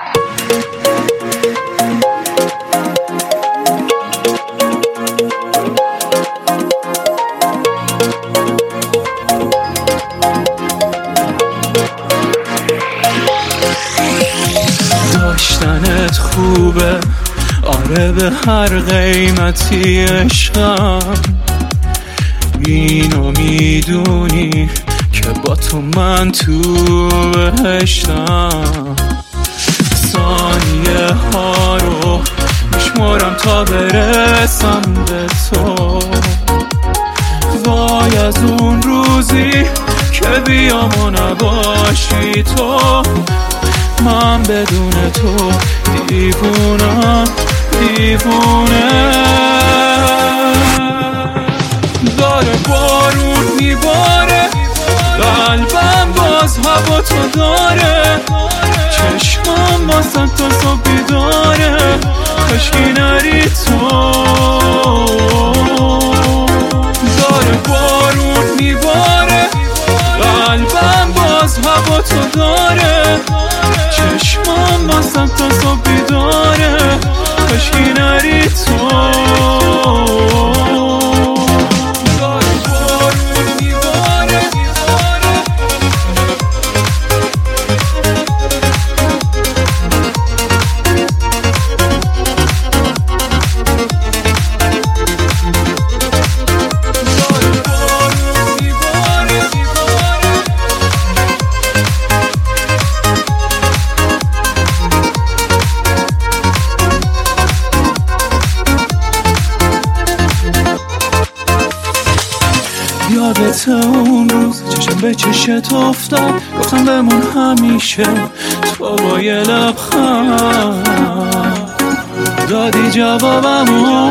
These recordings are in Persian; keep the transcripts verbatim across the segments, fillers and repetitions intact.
داشتنت خوبه، آره به هر قیمتی عشقم. اینو میدونی که با تو من تو بهشتم. ثانیه ها رو میشمارم تا برسم به تو. وای از اون روزی که بیام و نباشی تو. من بدون تو دیوونم دیوونه. داره بارون میباره، قلبم باز هوا تو داره. چشمم واسه تا صبح بیداره، کاشکی نری تو. داره بارون میباره، قلبم باز هوا تو داره. چشمم واسه تا صبح بیداره، کاشکی نری تو. یادت اون روز چشم به چشت افتاد، گفتم بمون همیشه تو با یه لبخند. دادی جوابمو،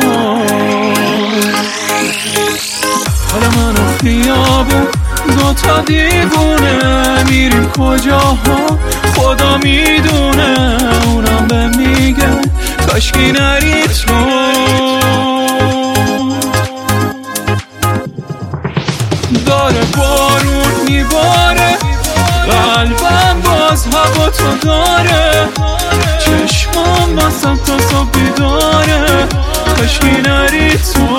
حالا من و خیابون دوتا دیوونه. میریم کجاها خدا میدونه، اونم به میگه کاشکی نری تو. داره بارون میباره، قلبم باز هوا تو داره. چشمم واسه تا صبح بیداره، کاشکی نری تو.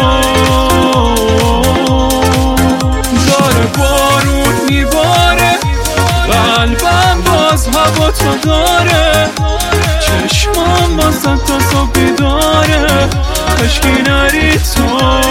داره بارون میباره، قلبم باز هوا تو داره. چشمم واسه تا صبح بیداره، کاشکی نری تو.